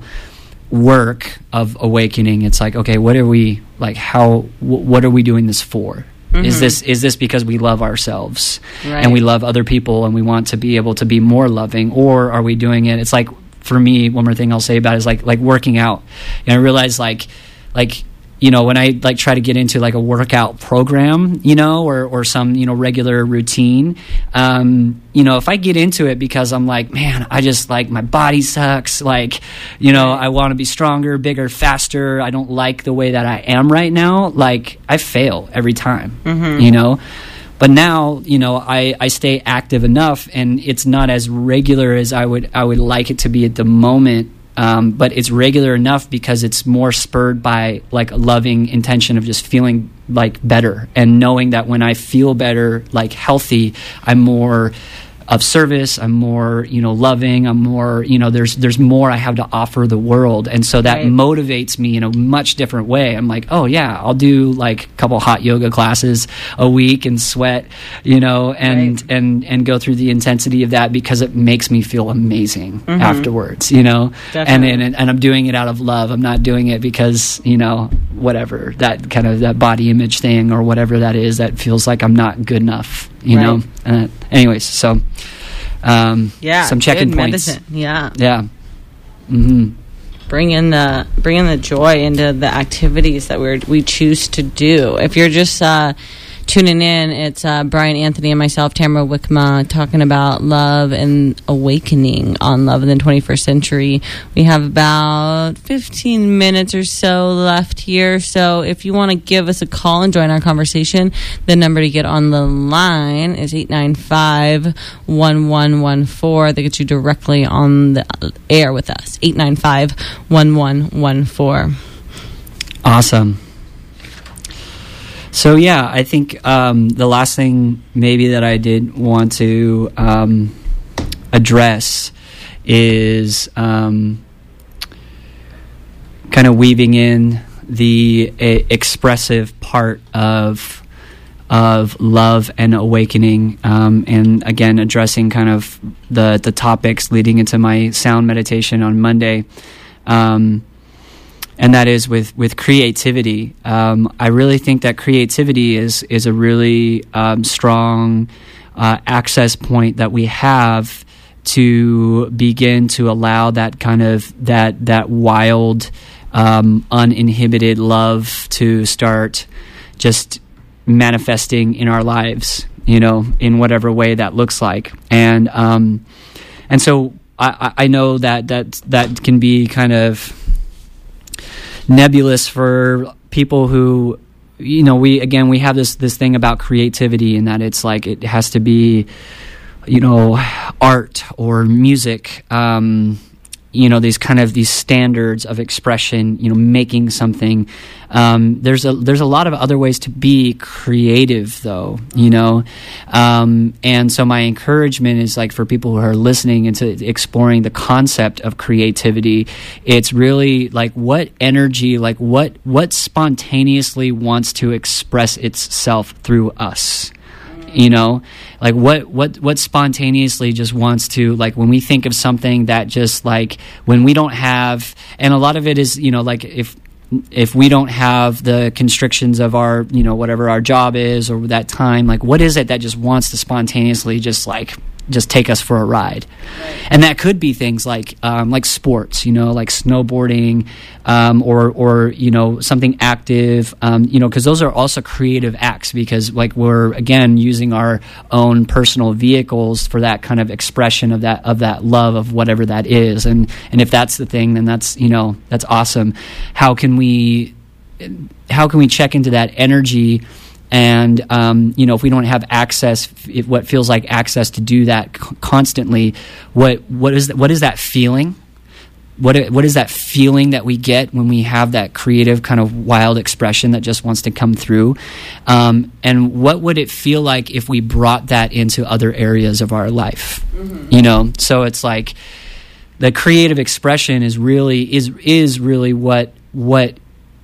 work of awakening. It's like, okay, what are we like? How? W- what are we doing this for? Mm-hmm. Is this is this because we love ourselves right. and we love other people and we want to be able to be more loving, or are we doing it? It's like, for me, one more thing I'll say about it is like like working out. And I realize like like you know, when I like try to get into like a workout program, you know, or or some, you know, regular routine, um, you know, if I get into it because I'm like, man, I just like my body sucks, like, you know, I want to be stronger, bigger, faster. I don't like the way that I am right now. Like, I fail every time, mm-hmm. you know. But now, you know, I, I stay active enough, and it's not as regular as I would I would like it to be at the moment. Um, but it's regular enough because it's more spurred by like a loving intention of just feeling like better, and knowing that when I feel better, like healthy, I'm more of service, I'm more, you know, loving, I'm more, you know, there's there's more I have to offer the world. And so that right. motivates me in a much different way. I'm like, oh yeah, I'll do like a couple hot yoga classes a week and sweat, you know, and right. and and go through the intensity of that because it makes me feel amazing mm-hmm. afterwards, you know. and, and and I'm doing it out of love. I'm not doing it because, you know, whatever, that kind of that body image thing or whatever that is that feels like I'm not good enough, you right. know. Uh, anyways, so um, yeah, some check-in good points. Medicine. Yeah, yeah. Mm-hmm. Bring in the bring in the joy into the activities that we we choose to do. If you're just uh, tuning in, it's uh, Brian Anthony and myself, Tamara Wickma, talking about love and awakening on Love in the twenty-first Century. We have about fifteen minutes or so left here, so if you want to give us a call and join our conversation, the number to get on the line is eight nine five, one one one four. That gets you directly on the air with us, eight nine five, one one one four. Awesome. So yeah, I think um, the last thing maybe that I did want to um, address is um, kind of weaving in the uh, expressive part of of love and awakening, um, and again addressing kind of the the topics leading into my sound meditation on Monday. Um, And that is with, with creativity. Um, I really think that creativity is is a really um, strong uh, access point that we have to begin to allow that kind of that that wild, um, uninhibited love to start just manifesting in our lives. You know, in whatever way that looks like, and um, and so I, I know that that that can be kind of nebulous for people who, you know, we again we have this this thing about creativity, and that it's like it has to be, you know, art or music, um, you know, these kind of these standards of expression, you know, making something. Um, there's a there's a lot of other ways to be creative, though, you know, um, and so my encouragement is like for people who are listening into exploring the concept of creativity. It's really like what energy, like what what spontaneously wants to express itself through us. You know, like what, what, what spontaneously just wants to, like when we think of something that just like when we don't have, and a lot of it is, you know, like if, if we don't have the constrictions of our, you know, whatever our job is or that time, like what is it that just wants to spontaneously just like, just take us for a ride? Right. And that could be things like um, like sports, you know, like snowboarding, um, or or you know something active, um, you know, because those are also creative acts, because like we're again using our own personal vehicles for that kind of expression of that of that love of whatever that is, and and if that's the thing, then that's, you know, that's awesome. How can we how can we check into that energy And, um, you know, if we don't have access, if what feels like access to do that c- constantly, what what is what is that feeling? What what is that feeling that we get when we have that creative kind of wild expression that just wants to come through? Um, and what would it feel like if we brought that into other areas of our life? Mm-hmm. You know, so it's like the creative expression is really is is really what what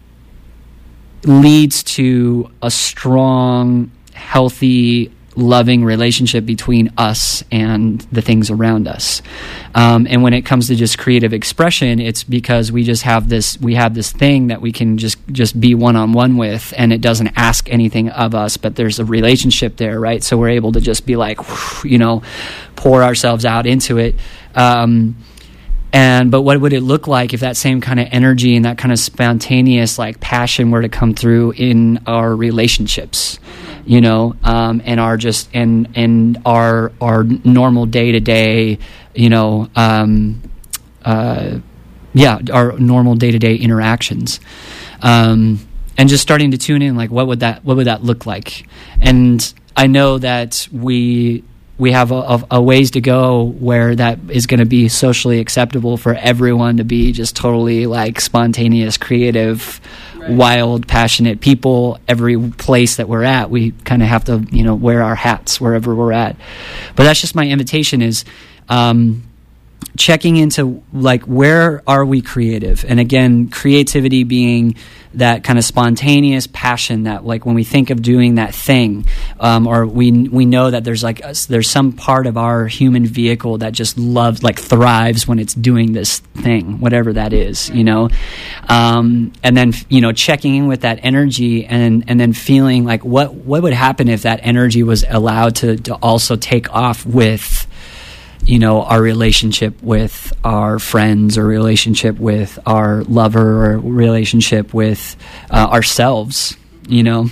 leads to a strong, healthy, loving relationship between us and the things around us. Um, and when it comes to just creative expression, it's because we just have this, we have this thing that we can just, just be one-on-one with, and it doesn't ask anything of us, but there's a relationship there, right? So we're able to just be like, you know, pour ourselves out into it. Um, And but what would it look like if that same kind of energy and that kind of spontaneous like passion were to come through in our relationships, you know, um, and our just and and our our normal day to day, you know, um, uh, yeah, our normal day to day interactions, um, and just starting to tune in, like what would that what would that look like? And I know that we. We have a, a, a ways to go where that is going to be socially acceptable for everyone to be just totally like spontaneous, creative, right. wild, passionate people. Every place that we're at, we kind of have to, you know, wear our hats wherever we're at. But that's just my invitation is um, checking into like where are we creative? And again, creativity being that kind of spontaneous passion that like when we think of doing that thing, um, or we we know that there's like a, there's some part of our human vehicle that just loves, like thrives when it's doing this thing, whatever that is, you know, um, and then you know checking in with that energy and and then feeling like what what would happen if that energy was allowed to to also take off with, you know, our relationship with our friends or relationship with our lover or relationship with uh, ourselves, you know,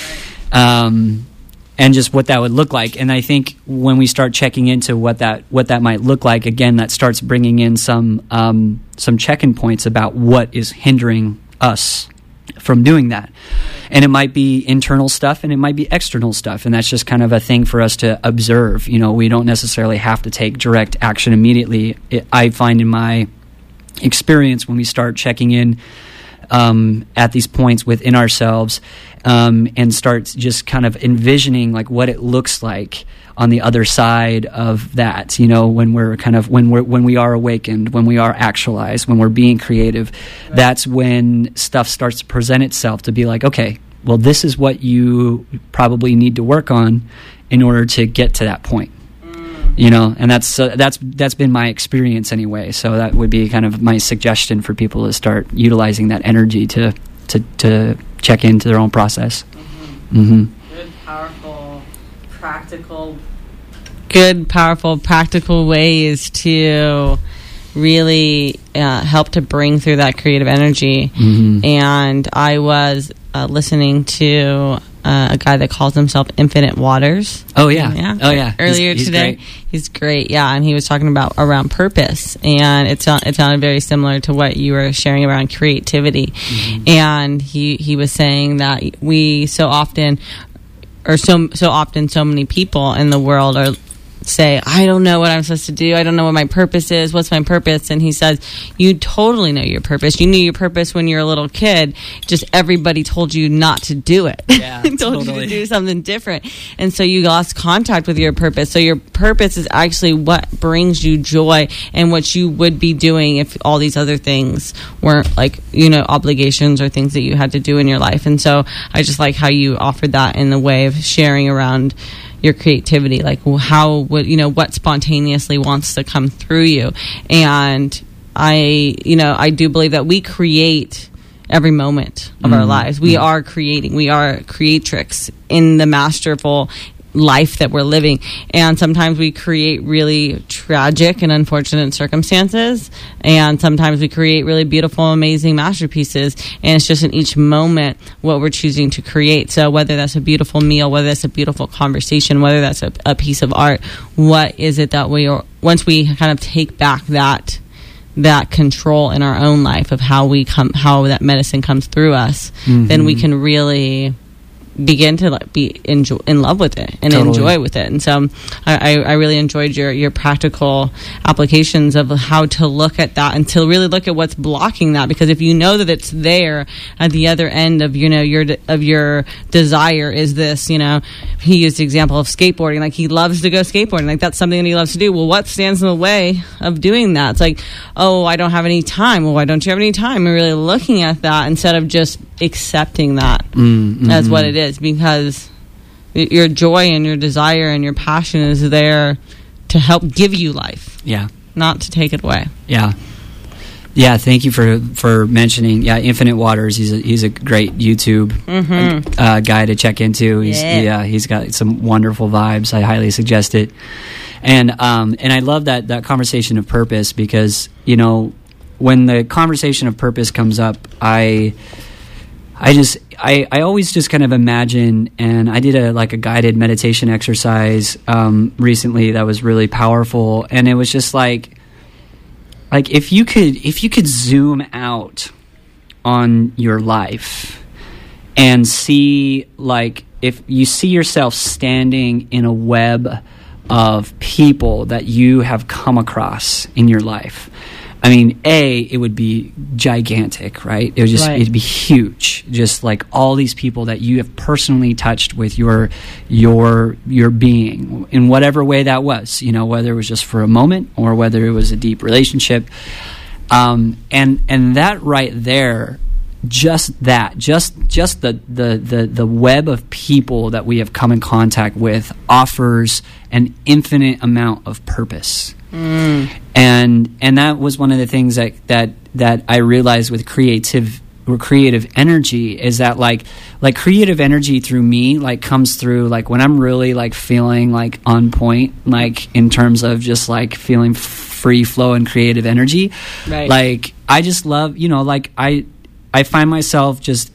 um, and just what that would look like. And I think when we start checking into what that what that might look like, again, that starts bringing in some um, some check-in points about what is hindering us from doing that. And it might be internal stuff and it might be external stuff. And that's just kind of a thing for us to observe. You know, we don't necessarily have to take direct action immediately. It, I find in my experience when we start checking in um, at these points within ourselves um, and start just kind of envisioning like what it looks like on the other side of that, you know, when we're kind of, when we're, when we are awakened, when we are actualized, when we're being creative, right. That's when stuff starts to present itself to be like, okay, well, this is what you probably need to work on in order to get to that point, mm. you know, and that's, uh, that's, that's been my experience anyway. So that would be kind of my suggestion for people to start utilizing that energy to, to, to check into their own process. Mm-hmm. Mm-hmm. Good, powerful, practical, good, powerful, practical ways to really uh, help to bring through that creative energy. Mm-hmm. And I was uh, listening to uh, a guy that calls himself Infinite Waters. Oh, yeah. yeah. Oh, yeah. Earlier he's, he's today. Great. He's great, yeah. And he was talking about around purpose. And it, so- it sounded very similar to what you were sharing around creativity. Mm-hmm. And he, he was saying that we so often, or so so often so many people in the world are say, I don't know what I'm supposed to do. I don't know what my purpose is. What's my purpose? And he says, you totally know your purpose. You knew your purpose when you were a little kid. Just everybody told you not to do it. Yeah, told totally. you to do something different. And so you lost contact with your purpose. So your purpose is actually what brings you joy and what you would be doing if all these other things weren't like, you know, obligations or things that you had to do in your life. And so I just like how you offered that in the way of sharing around your creativity, like how would you know what spontaneously wants to come through you. And I you know I do believe that we create every moment of mm. our lives. We mm. are creating, we are creatrix in the masterful life that we're living. And sometimes we create really tragic and unfortunate circumstances, and sometimes we create really beautiful, amazing masterpieces. And it's just in each moment what we're choosing to create. So whether that's a beautiful meal, whether that's a beautiful conversation, whether that's a, a piece of art, what is it that we are, once we kind of take back that that control in our own life of how we come, how that medicine comes through us, mm-hmm. then we can really begin to like be enjoy, in love with it and Totally. enjoy with it. And so I, I, I really enjoyed your, your practical applications of how to look at that and to really look at what's blocking that, because if you know that it's there at the other end of, you know, your of your desire is this, you know, he used the example of skateboarding, like he loves to go skateboarding, like that's something that he loves to do. Well, what stands in the way of doing that? It's like, oh, I don't have any time. Well, why don't you have any time? And really looking at that instead of just accepting that Mm-hmm. as what it is, because y- your joy and your desire and your passion is there to help give you life, Yeah. not to take it away. Yeah. Yeah, thank you for for mentioning. Yeah, Infinite Waters. He's a, he's a great YouTube Mm-hmm. uh, guy to check into. He's, Yeah. yeah, he's got some wonderful vibes. I highly suggest it. And um, and I love that that conversation of purpose, because you know when the conversation of purpose comes up, I I just I, I always just kind of imagine, and I did a like a guided meditation exercise um, recently that was really powerful, and it was just like. Like if you could if you could zoom out on your life and see, like, if you see yourself standing in a web of people that you have come across in your life, I mean, A, it would be gigantic, right? It would just Right. it'd be huge. Just like all these people that you have personally touched with your your your being in whatever way that was, you know, whether it was just for a moment or whether it was a deep relationship. Um, and and that right there, just that, just just the, the, the, the web of people that we have come in contact with offers an infinite amount of purpose. Mm. And and that was one of the things that that, that I realized with creative or creative energy is that like like creative energy through me like comes through like when I'm really like feeling like on point, like in terms of just like feeling free flow and creative energy. Right. Like I just love, you know, like I I find myself just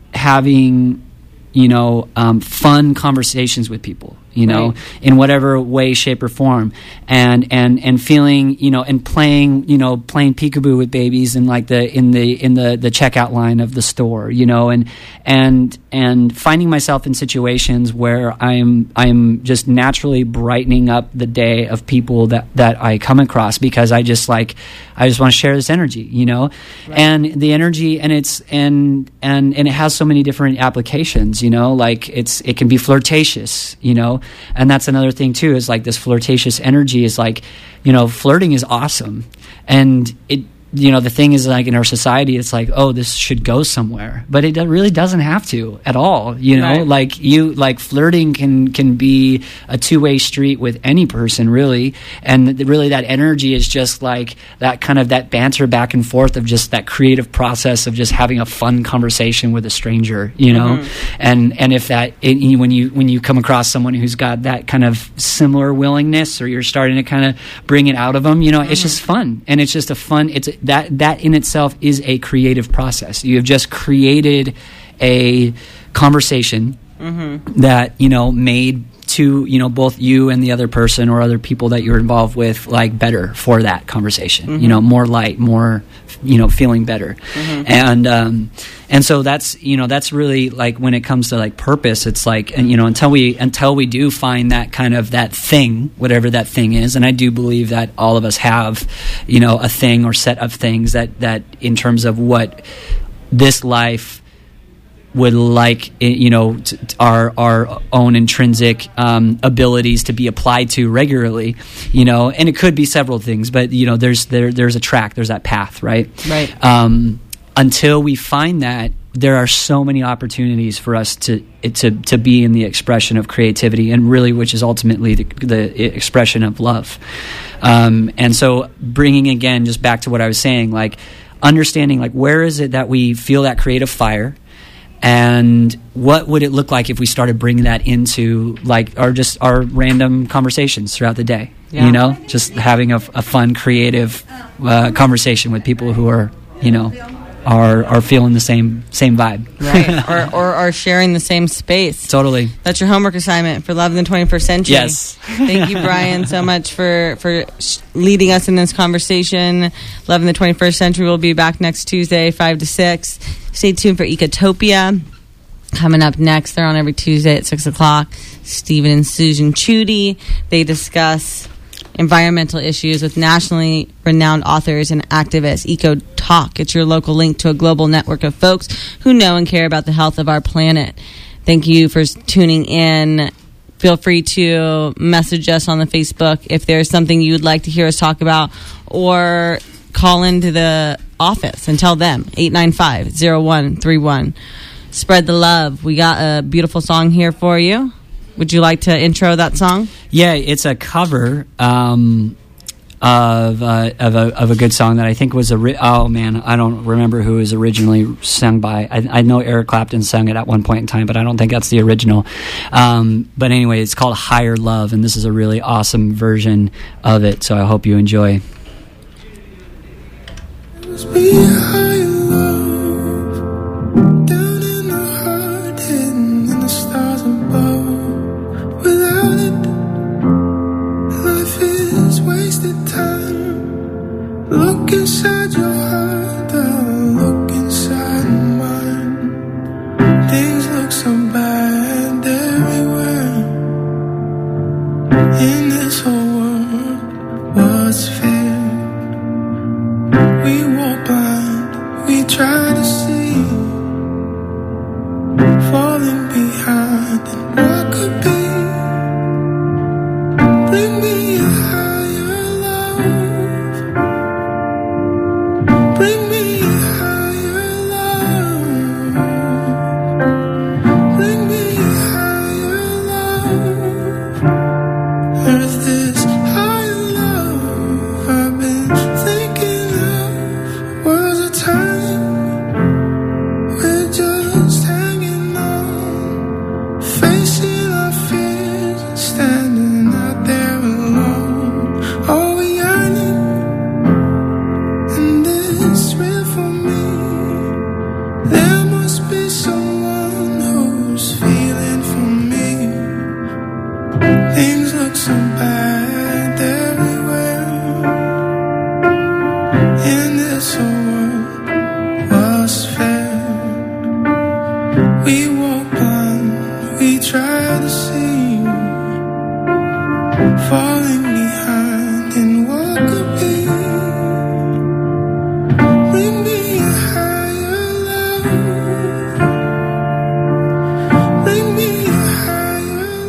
having, you know, um, fun conversations with people, you know, Right. in whatever way, shape, or form, and and and feeling, you know, and playing, you know, playing peekaboo with babies in like the in the in the the checkout line of the store, you know, and and and finding myself in situations where I'm I'm just naturally brightening up the day of people that that I come across, because I just like I just want to share this energy, you know, Right. and the energy, and it's and and and it has so many different applications, you know, like it's it can be flirtatious, you know, and that's another thing too, is like this flirtatious energy is like, you know, flirting is awesome, and it, you know, the thing is like in our society it's like, oh, this should go somewhere, but it do- really doesn't have to at all, you know. Right. Like you like flirting can can be a two-way street with any person, really, and th- really that energy is just like that kind of that banter back and forth of just that creative process of just having a fun conversation with a stranger, you know. Mm-hmm. and and if that it, you- when you when you come across someone who's got that kind of similar willingness, or you're starting to kind of bring it out of them, you know, Mm-hmm. it's just fun, and it's just a fun it's a, that that in itself is a creative process. You have just created a conversation Mm-hmm. that, you know, made to, you know, both you and the other person or other people that you're involved with like better for that conversation, Mm-hmm. you know, more light, more, you know, feeling better. Mm-hmm. And um and so that's, you know, that's really like when it comes to like purpose, it's like, and you know, until we until we do find that kind of that thing, whatever that thing is, and I do believe that all of us have, you know, a thing or set of things that that in terms of what this life would like, you know, t- t- our our own intrinsic um, abilities to be applied to regularly, you know, and it could be several things, but you know, there's there there's a track, there's that path, right? Right. Um, until we find that, there are so many opportunities for us to to to be in the expression of creativity, and really, which is ultimately the, the expression of love. Um, and so, bringing again just back to what I was saying, like understanding, like where is it that we feel that creative fire. And what would it look like if we started bringing that into like our just our random conversations throughout the day? Yeah. You know, just having a, a fun, creative uh, conversation with people who are, you know, are are feeling the same same vibe. Right. or, or are sharing the same space. Totally. That's your homework assignment for Love in the twenty-first Century. Yes. Thank you, Brian, so much for, for sh- leading us in this conversation. Love in the twenty-first Century will be back next Tuesday, five to six. Stay tuned for Ecotopia. Coming up next, they're on every Tuesday at six o'clock. Stephen and Susan Chudy. They discuss environmental issues with nationally renowned authors and activists. Eco Talk. It's your local link to a global network of folks who know and care about the health of our planet. Thank you for tuning in. Feel free to message us on the Facebook if there's something you would like to hear us talk about, or call into the office and tell them. eight nine five, zero one three one. Spread the love. We got a beautiful song here for you. Would you like to intro that song? Yeah, it's a cover um, of uh, of, a, of a good song that I think was a ori- oh man, I don't remember who it was originally sung by. I, I know Eric Clapton sang it at one point in time, but I don't think that's the original. Um, but anyway, it's called Higher Love, and this is a really awesome version of it. So I hope you enjoy. Must be a higher love down in the heart, hidden in the stars above. Without it, life is wasted time. Look inside your heart, I'll look inside mine. Things look so bad everywhere. In this whole world, what's fair? We walk blind, we try to see, falling behind in what could be. Bring me a higher love, bring me a higher love, bring me a higher love. Earth is higher love, I've been thinking of was a time we're just hanging on, facing our fears and standing out there alone. Are we yearning? And it's real for me. There must be someone who's feeling for me. Things look so bad everywhere. In this whole world, what's fair? We walk blind, we try to see, falling behind in what could be. Bring me a higher love, bring me a higher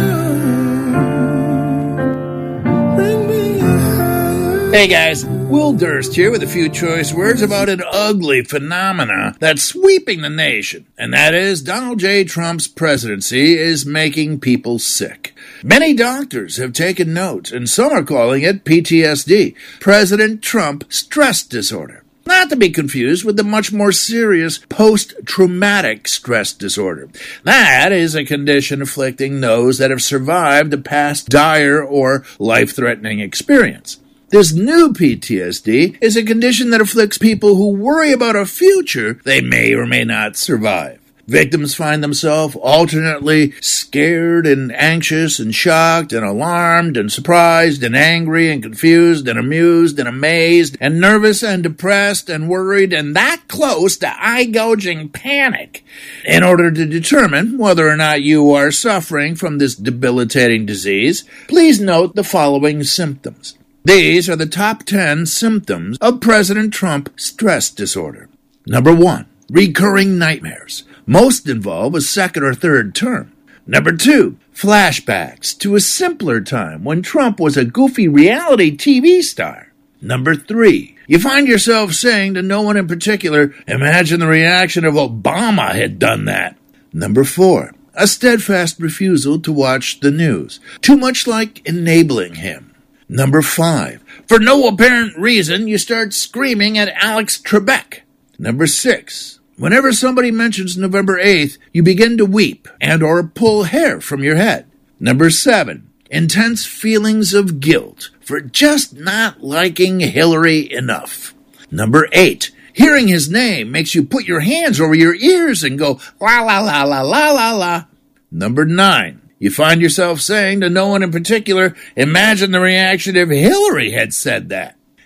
love, bring me a higher. Hey guys, Will Durst here with a few choice words about an ugly phenomena that's sweeping the nation, and that is Donald J. Trump's presidency is making people sick. Many doctors have taken note, and some are calling it P T S D, President Trump Stress Disorder. Not to be confused with the much more serious post-traumatic stress disorder. That is a condition afflicting those that have survived a past dire or life-threatening experience. This new P T S D is a condition that afflicts people who worry about a future they may or may not survive. Victims find themselves alternately scared and anxious and shocked and alarmed and surprised and angry and confused and amused and amazed and nervous and depressed and worried and that close to eye-gouging panic. In order to determine whether or not you are suffering from this debilitating disease, please note the following symptoms. These are the top ten symptoms of President Trump stress disorder. Number one, recurring nightmares. Most involve a second or third term. Number two, flashbacks to a simpler time when Trump was a goofy reality T V star. Number three, you find yourself saying to no one in particular, imagine the reaction if Obama had done that. Number four, a steadfast refusal to watch the news, too much like enabling him. Number five, for no apparent reason, you start screaming at Alex Trebek. Number six, whenever somebody mentions November eighth, you begin to weep and or pull hair from your head. Number seven, intense feelings of guilt for just not liking Hillary enough. Number eight, hearing his name makes you put your hands over your ears and go la la la la la la la. Number nine, you find yourself saying to no one in particular, imagine the reaction if Hillary had said that.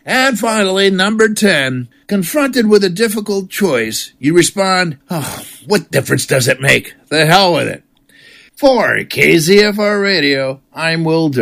And finally, number ten, confronted with a difficult choice, you respond, oh, what difference does it make? The hell with it. For K Z F R Radio, I'm Will Durst.